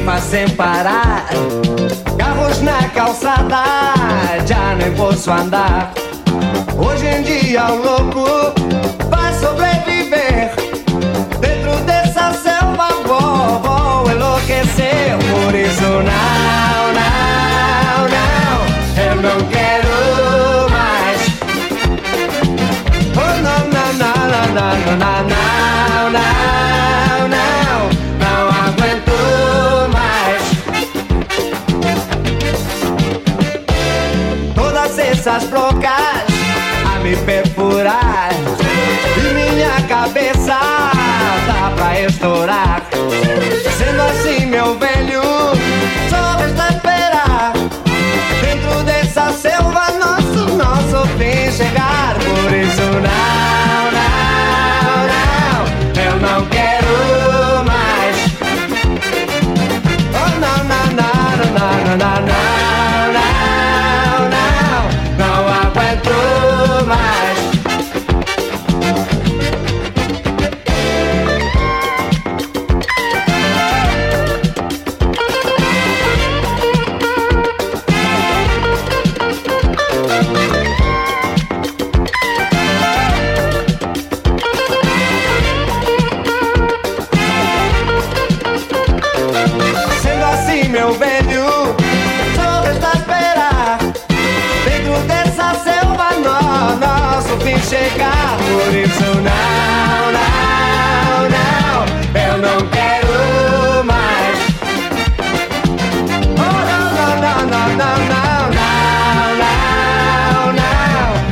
faz sem parar. Carros na calçada, já nem posso andar. Hoje em dia o louco vai sobreviver. Dentro dessa selva vou enlouquecer. Por isso não, não, não, eu não quero mais. Oh não, não, não, não, não, não, não, não, não, não aguento mais. Todas essas brocas a me perfurar e minha cabeça dá pra estourar. Sendo assim, meu velho, só resta esperar. Dentro dessa selva nosso fim chegar. Por isso não, não, não, eu não quero mais. Oh não, não, não, não, não, não, não, não, não aguento mais. Sendo assim, meu velho, só resta esperar. Dentro dessa selva nosso fim chegar. Por isso não.